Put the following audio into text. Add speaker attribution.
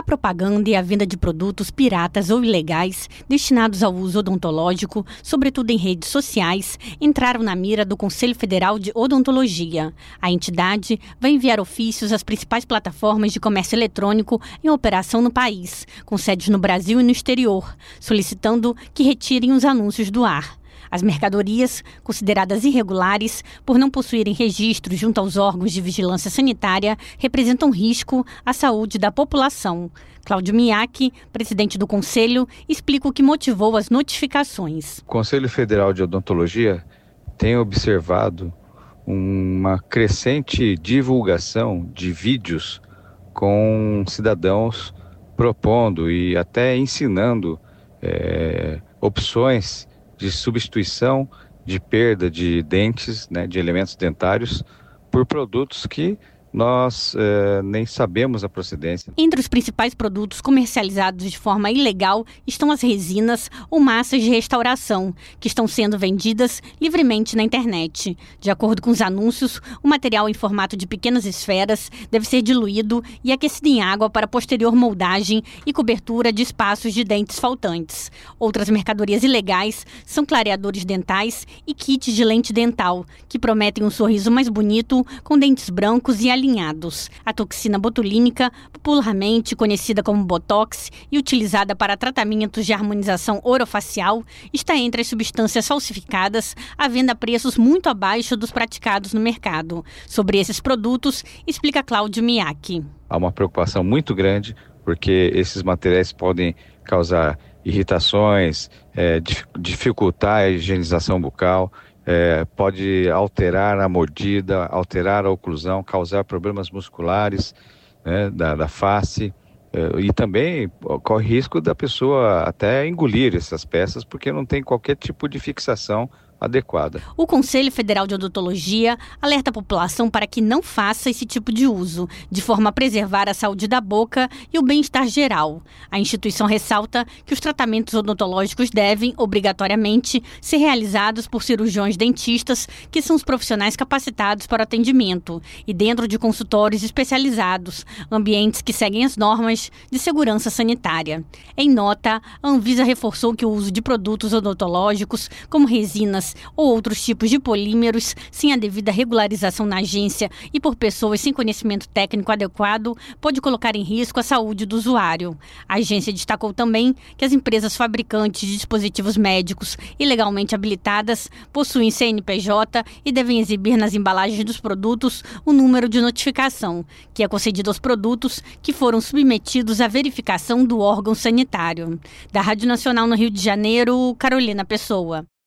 Speaker 1: propaganda e a venda de produtos piratas ou ilegais destinados ao uso odontológico, sobretudo em redes sociais, entraram na mira do Conselho Federal de Odontologia. A entidade vai enviar ofícios às principais plataformas de comércio eletrônico em operação no país, com sedes no Brasil e no exterior, solicitando que retirem os anúncios do ar. As mercadorias, consideradas irregulares por não possuírem registro junto aos órgãos de vigilância sanitária, representam risco à saúde da população. Cláudio Miak, presidente do Conselho, explica o que motivou as notificações.
Speaker 2: O Conselho Federal de Odontologia tem observado uma crescente divulgação de vídeos com cidadãos propondo e até ensinando opções de substituição de perda de dentes, de elementos dentários, por produtos que nós nem sabemos a procedência.
Speaker 1: Entre os principais produtos comercializados de forma ilegal estão as resinas ou massas de restauração, que estão sendo vendidas livremente na internet. De acordo com os anúncios, o material em formato de pequenas esferas deve ser diluído e aquecido em água para posterior moldagem e cobertura de espaços de dentes faltantes. Outras mercadorias ilegais são clareadores dentais e kits de lente dental, que prometem um sorriso mais bonito com dentes brancos e alinhados. A toxina botulínica, popularmente conhecida como Botox e utilizada para tratamentos de harmonização orofacial, está entre as substâncias falsificadas à venda a preços muito abaixo dos praticados no mercado. Sobre esses produtos, explica Cláudio Miak.
Speaker 2: Há uma preocupação muito grande porque esses materiais podem causar irritações, dificultar a higienização bucal, pode alterar a mordida, alterar a oclusão, causar problemas musculares da face e também corre risco da pessoa até engolir essas peças porque não tem qualquer tipo de fixação adequada.
Speaker 1: O Conselho Federal de Odontologia alerta a população para que não faça esse tipo de uso, de forma a preservar a saúde da boca e o bem-estar geral. A instituição ressalta que os tratamentos odontológicos devem, obrigatoriamente, ser realizados por cirurgiões dentistas, que são os profissionais capacitados para o atendimento, e dentro de consultórios especializados, ambientes que seguem as normas de segurança sanitária. Em nota, a Anvisa reforçou que o uso de produtos odontológicos, como resinas ou outros tipos de polímeros, sem a devida regularização na agência e por pessoas sem conhecimento técnico adequado, pode colocar em risco a saúde do usuário. A agência destacou também que as empresas fabricantes de dispositivos médicos ilegalmente habilitadas possuem CNPJ e devem exibir nas embalagens dos produtos o número de notificação, que é concedido aos produtos que foram submetidos à verificação do órgão sanitário. Da Rádio Nacional no Rio de Janeiro, Carolina Pessoa.